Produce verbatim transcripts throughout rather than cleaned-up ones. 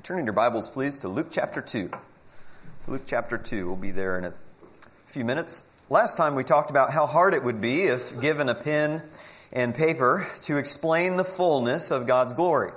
Turning your Bibles, please, to Luke chapter two. Luke chapter two. We'll be there in a few minutes. Last time we talked about how hard it would be, if given a pen and paper, to explain the fullness of God's glory.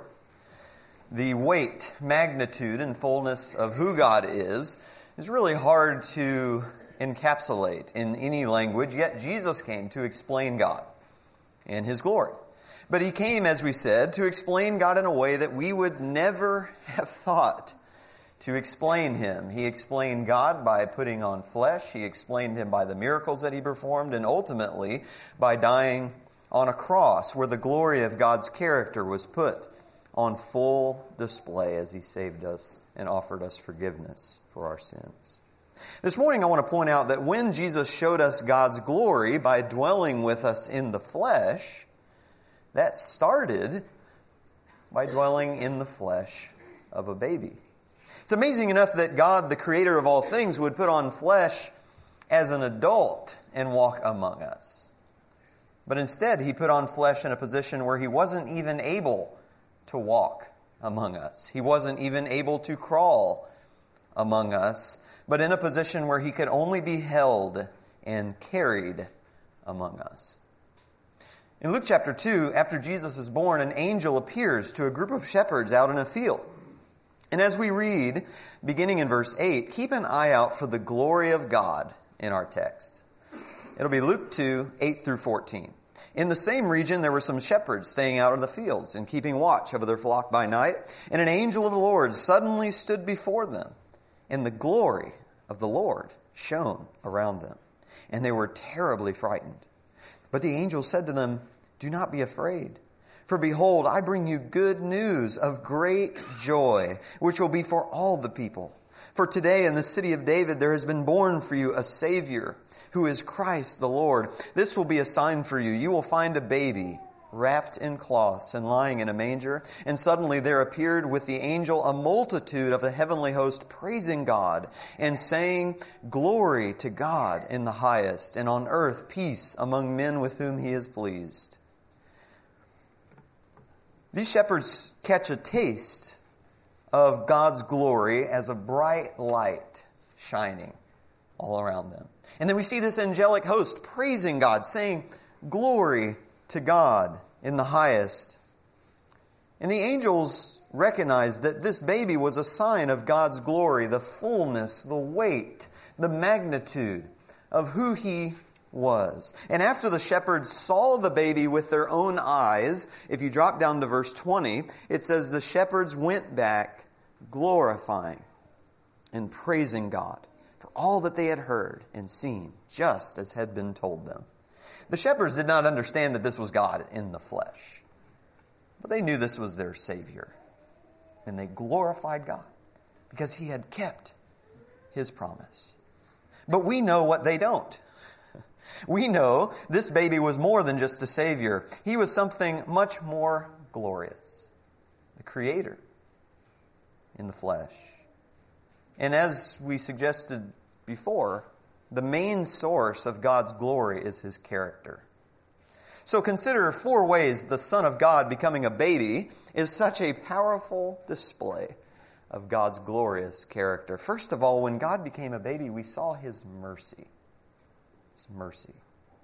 The weight, magnitude, and fullness of who God is is really hard to encapsulate in any language, yet Jesus came to explain God and His glory. But He came, as we said, to explain God in a way that we would never have thought to explain Him. He explained God by putting on flesh. He explained Him by the miracles that He performed, and ultimately by dying on a cross where the glory of God's character was put on full display as He saved us and offered us forgiveness for our sins. This morning I want to point out that when Jesus showed us God's glory by dwelling with us in the flesh, that started by dwelling in the flesh of a baby. It's amazing enough that God, the creator of all things, would put on flesh as an adult and walk among us. But instead, He put on flesh in a position where He wasn't even able to walk among us. He wasn't even able to crawl among us, but in a position where He could only be held and carried among us. In Luke chapter two, after Jesus is born, an angel appears to a group of shepherds out in a field. And as we read, beginning in verse eight, keep an eye out for the glory of God in our text. It'll be Luke two, eight through fourteen. In the same region, there were some shepherds staying out in the fields and keeping watch over their flock by night. And an angel of the Lord suddenly stood before them, and the glory of the Lord shone around them. And they were terribly frightened. But the angel said to them, "Do not be afraid. For behold, I bring you good news of great joy, which will be for all the people. For today in the city of David there has been born for you a Savior, who is Christ the Lord. This will be a sign for you. You will find a baby wrapped in cloths and lying in a manger." And suddenly there appeared with the angel a multitude of the heavenly host praising God and saying, "Glory to God in the highest, and on earth peace among men with whom He is pleased." These shepherds catch a taste of God's glory as a bright light shining all around them. And then we see this angelic host praising God, saying, "Glory to God in the highest." And the angels recognized that this baby was a sign of God's glory, the fullness, the weight, the magnitude of who He was. And after the shepherds saw the baby with their own eyes, if you drop down to verse twenty, it says the shepherds went back glorifying and praising God for all that they had heard and seen, just as had been told them. The shepherds did not understand that this was God in the flesh, but they knew this was their Savior. And they glorified God because He had kept His promise. But we know what they don't. We know this baby was more than just a Savior. He was something much more glorious. The Creator in the flesh. And as we suggested before, the main source of God's glory is His character. So consider four ways the Son of God becoming a baby is such a powerful display of God's glorious character. First of all, when God became a baby, we saw His mercy. His mercy.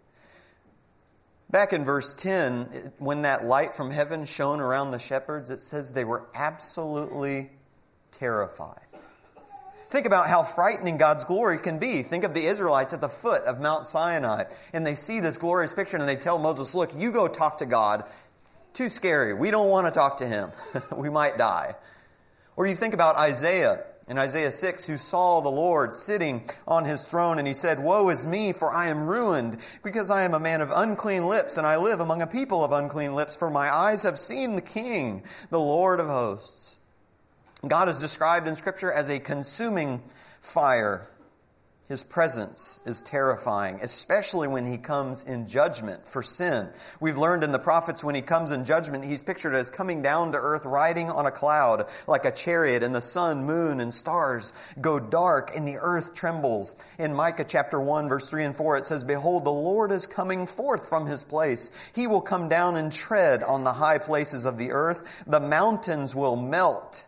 Back in verse ten, when that light from heaven shone around the shepherds, it says they were absolutely terrified. Think about how frightening God's glory can be. Think of the Israelites at the foot of Mount Sinai, and they see this glorious picture, and they tell Moses, "Look, you go talk to God. Too scary. We don't want to talk to Him. We might die." Or you think about Isaiah in Isaiah six, who saw the Lord sitting on His throne, and he said, "Woe is me, for I am ruined, because I am a man of unclean lips, and I live among a people of unclean lips, for my eyes have seen the King, the Lord of hosts." God is described in Scripture as a consuming fire. His presence is terrifying, especially when He comes in judgment for sin. We've learned in the prophets when He comes in judgment, He's pictured as coming down to earth riding on a cloud like a chariot, and the sun, moon, and stars go dark, and the earth trembles. In Micah chapter one, verse three and four, it says, "Behold, the Lord is coming forth from His place. He will come down and tread on the high places of the earth. The mountains will melt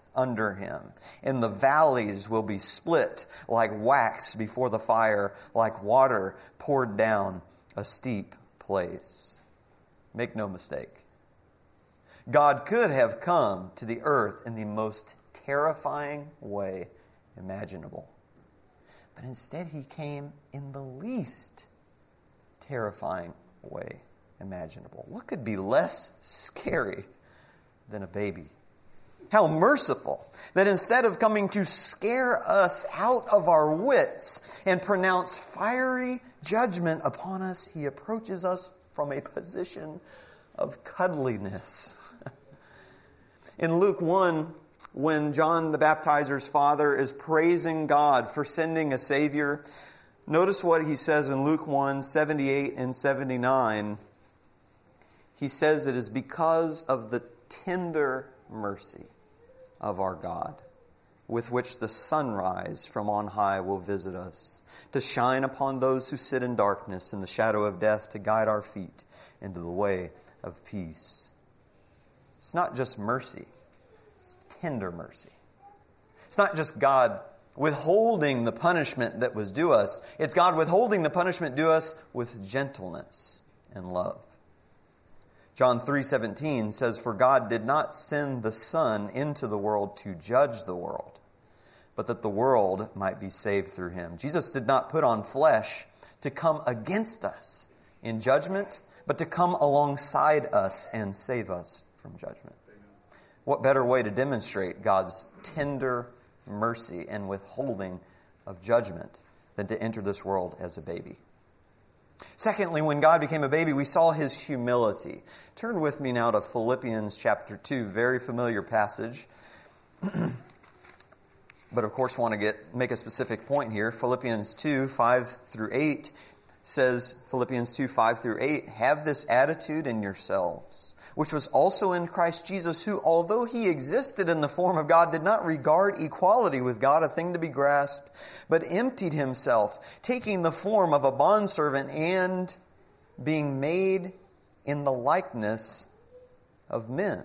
under him, and the valleys will be split like wax before the fire, like water poured down a steep place. Make no mistake. God could have come to the earth in the most terrifying way imaginable. But instead he came in the least terrifying way imaginable. What could be less scary than a baby? How merciful that instead of coming to scare us out of our wits and pronounce fiery judgment upon us, he approaches us from a position of cuddliness. In Luke one, when John the Baptizer's father is praising God for sending a Savior, notice what he says in Luke one, seventy-eight and seventy-nine. He says it is because of the tender mercy of our God, with which the sunrise from on high will visit us, to shine upon those who sit in darkness and the shadow of death, to guide our feet into the way of peace. It's not just mercy, it's tender mercy. It's not just God withholding the punishment that was due us, it's God withholding the punishment due us with gentleness and love. John three seventeen says, "For God did not send the Son into the world to judge the world, but that the world might be saved through him." Jesus did not put on flesh to come against us in judgment, but to come alongside us and save us from judgment. What better way to demonstrate God's tender mercy and withholding of judgment than to enter this world as a baby? Secondly, when God became a baby, we saw his humility. Turn with me now to Philippians chapter two, very familiar passage. But of course, want to get make a specific point here. Philippians two, five through eight says, Philippians two, five through eight, "Have this attitude in yourselves, which was also in Christ Jesus, who, although he existed in the form of God, did not regard equality with God a thing to be grasped, but emptied himself, taking the form of a bondservant and being made in the likeness of men."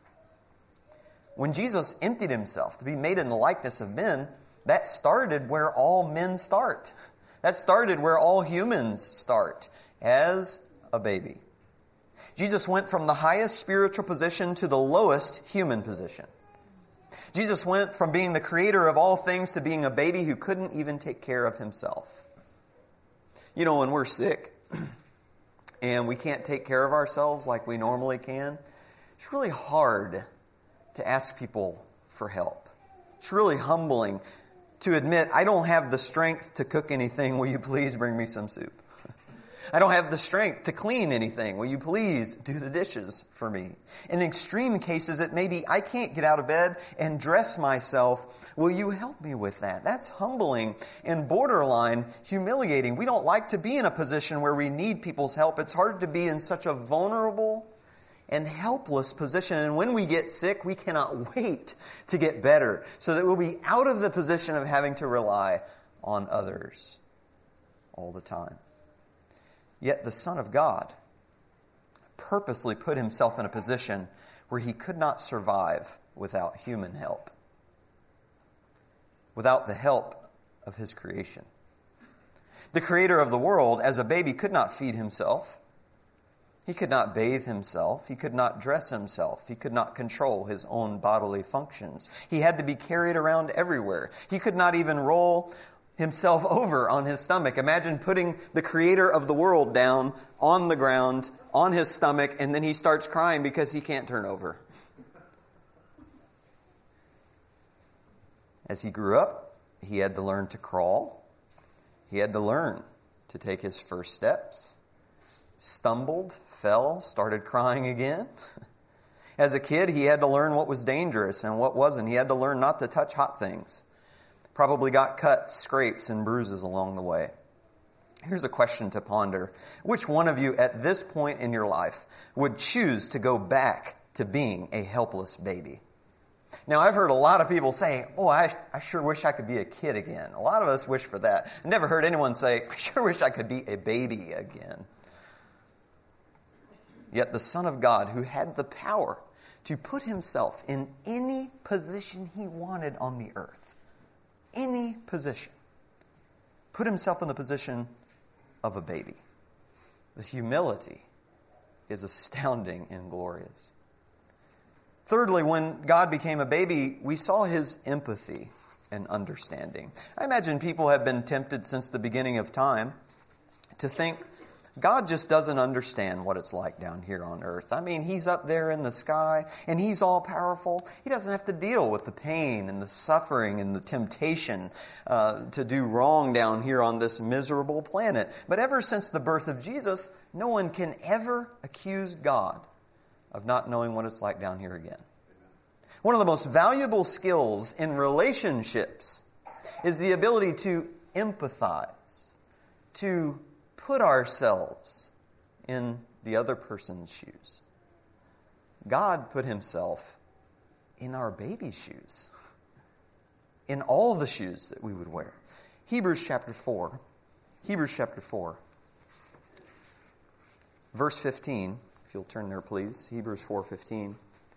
When Jesus emptied himself to be made in the likeness of men, that started where all men start. That started where all humans start, as a baby. Jesus went from the highest spiritual position to the lowest human position. Jesus went from being the creator of all things to being a baby who couldn't even take care of himself. You know, when we're sick and we can't take care of ourselves like we normally can, it's really hard to ask people for help. It's really humbling to admit, I don't have the strength to cook anything. Will you please bring me some soup? I don't have the strength to clean anything. Will you please do the dishes for me? In extreme cases, it may be, I can't get out of bed and dress myself. Will you help me with that? That's humbling and borderline humiliating. We don't like to be in a position where we need people's help. It's hard to be in such a vulnerable and helpless position. And when we get sick, we cannot wait to get better so that we'll be out of the position of having to rely on others all the time. Yet the Son of God purposely put himself in a position where he could not survive without human help, without the help of his creation. The creator of the world, as a baby, could not feed himself. He could not bathe himself. He could not dress himself. He could not control his own bodily functions. He had to be carried around everywhere. He could not even roll himself over on his stomach. Imagine putting the creator of the world down on the ground, on his stomach, and then he starts crying because he can't turn over. As he grew up, he had to learn to crawl. He had to learn to take his first steps. Stumbled, fell, started crying again. As a kid, he had to learn what was dangerous and what wasn't. He had to learn not to touch hot things. Probably got cuts, scrapes, and bruises along the way. Here's a question to ponder. Which one of you at this point in your life would choose to go back to being a helpless baby? Now, I've heard a lot of people saying, oh, I, I sure wish I could be a kid again. A lot of us wish for that. I never heard anyone say, I sure wish I could be a baby again. Yet the Son of God, who had the power to put himself in any position he wanted on the earth. Any position. Put himself in the position of a baby. The humility is astounding and glorious. Thirdly, when God became a baby, we saw his empathy and understanding. I imagine people have been tempted since the beginning of time to think God just doesn't understand what it's like down here on earth. I mean, he's up there in the sky and he's all powerful. He doesn't have to deal with the pain and the suffering and the temptation uh, to do wrong down here on this miserable planet. But ever since the birth of Jesus, no one can ever accuse God of not knowing what it's like down here again. One of the most valuable skills in relationships is the ability to empathize, to put ourselves in the other person's shoes. God put himself in our baby's shoes, in all the shoes that we would wear. Hebrews chapter four, Hebrews chapter four, verse fifteen, if you'll turn there please, Hebrews four fifteen,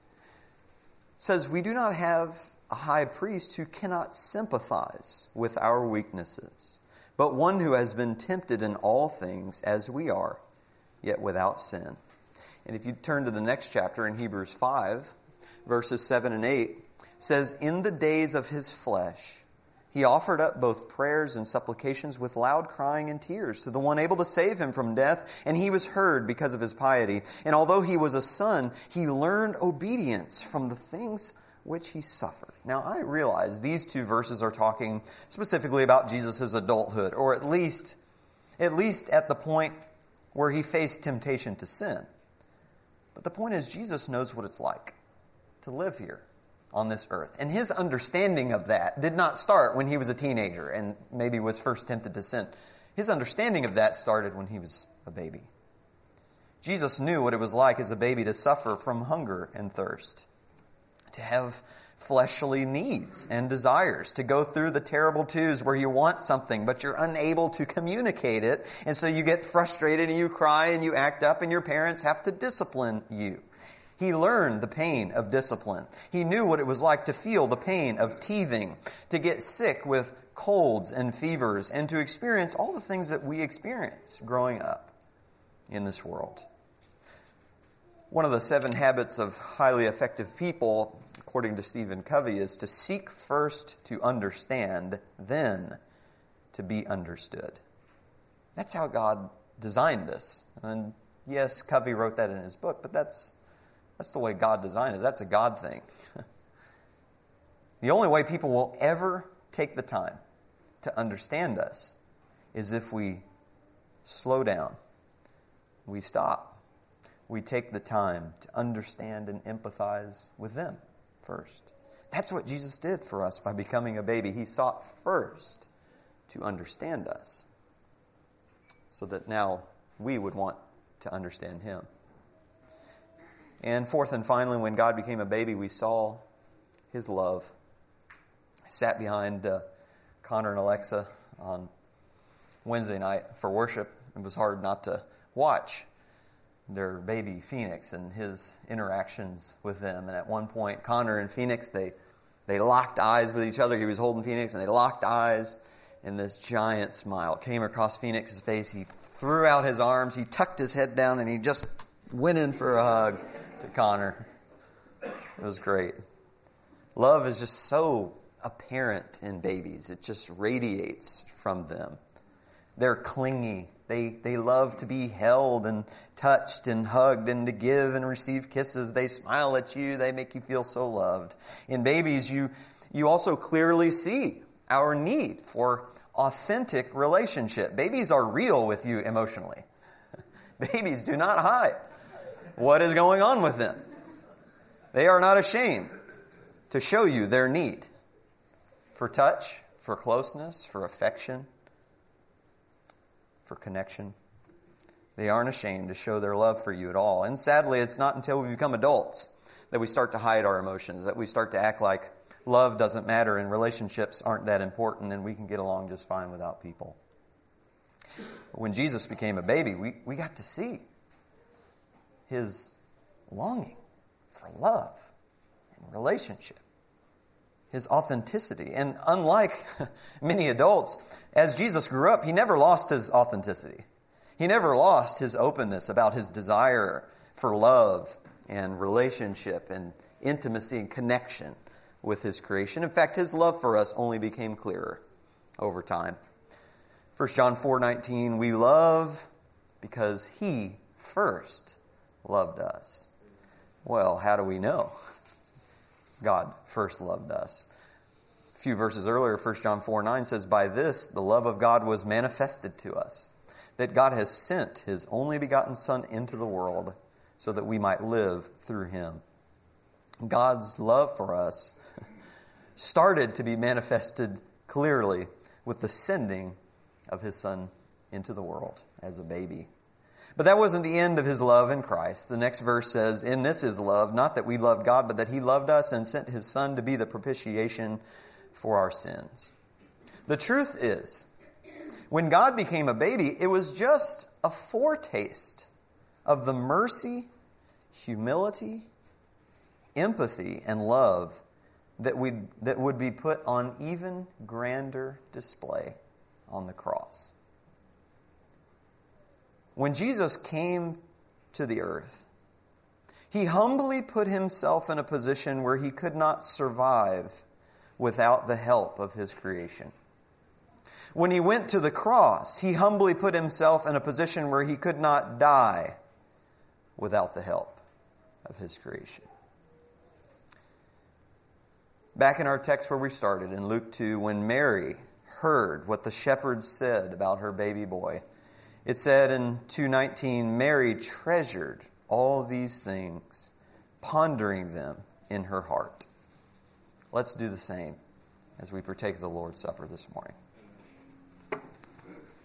says, "We do not have a high priest who cannot sympathize with our weaknesses, but one who has been tempted in all things as we are, yet without sin." And if you turn to the next chapter in Hebrews five, verses seven and eight, says, "In the days of his flesh, he offered up both prayers and supplications with loud crying and tears to the one able to save him from death, and he was heard because of his piety. And although he was a son, he learned obedience from the things which he suffered." Now, I realize these two verses are talking specifically about Jesus' adulthood, or at least, at least at the point where he faced temptation to sin. But the point is, Jesus knows what it's like to live here on this earth. And his understanding of that did not start when he was a teenager and maybe was first tempted to sin. His understanding of that started when he was a baby. Jesus knew what it was like as a baby to suffer from hunger and thirst, to have fleshly needs and desires, to go through the terrible twos where you want something, but you're unable to communicate it, and so you get frustrated and you cry and you act up and your parents have to discipline you. He learned the pain of discipline. He knew what it was like to feel the pain of teething, to get sick with colds and fevers, and to experience all the things that we experience growing up in this world. One of the seven habits of highly effective people, according to Stephen Covey, is to seek first to understand, then to be understood. That's how God designed us. And yes, Covey wrote that in his book, but that's that's the way God designed it. That's a God thing. The only way people will ever take the time to understand us is if we slow down, we stop, we take the time to understand and empathize with them first. That's what Jesus did for us by becoming a baby. He sought first to understand us so that now we would want to understand him. And fourth and finally, when God became a baby, we saw his love. I sat behind uh, Connor and Alexa on Wednesday night for worship. It was hard not to watch their baby Phoenix and his interactions with them. And at one point, Connor and Phoenix, they they locked eyes with each other. He was holding Phoenix, and they locked eyes, and this giant smile came across Phoenix's face. He threw out his arms, he tucked his head down, and he just went in for a hug to Connor. It was great. Love is just so apparent in babies. It just radiates from them. They're clingy. They they love to be held and touched and hugged and to give and receive kisses. They smile at you. They make you feel so loved. In babies, you you also clearly see our need for authentic relationship. Babies are real with you emotionally. Babies do not hide what is going on with them. They are not ashamed to show you their need for touch, for closeness, for affection, for connection. They aren't ashamed to show their love for you at all. And sadly, it's not until we become adults that we start to hide our emotions, that we start to act like love doesn't matter and relationships aren't that important and we can get along just fine without people. When Jesus became a baby, we, we got to see his longing for love and relationship. His authenticity. And unlike many adults, as Jesus grew up, he never lost his authenticity. He never lost his openness about his desire for love and relationship and intimacy and connection with his creation. In fact, his love for us only became clearer over time. First John four nineteen, we love because he first loved us. Well, how do we know God first loved us? A few verses earlier, First John four nine says, by this the love of God was manifested to us, that God has sent his only begotten Son into the world so that we might live through him. God's love for us started to be manifested clearly with the sending of his Son into the world as a baby. But that wasn't the end of his love in Christ. The next verse says, in this is love, not that we loved God, but that he loved us and sent his Son to be the propitiation for our sins. The truth is, when God became a baby, it was just a foretaste of the mercy, humility, empathy, and love that we that would be put on even grander display on the cross. When Jesus came to the earth, he humbly put himself in a position where he could not survive without the help of his creation. When he went to the cross, he humbly put himself in a position where he could not die without the help of his creation. Back in our text where we started, in Luke two, when Mary heard what the shepherds said about her baby boy, it said in two nineteen, Mary treasured all these things, pondering them in her heart. Let's do the same as we partake of the Lord's Supper this morning.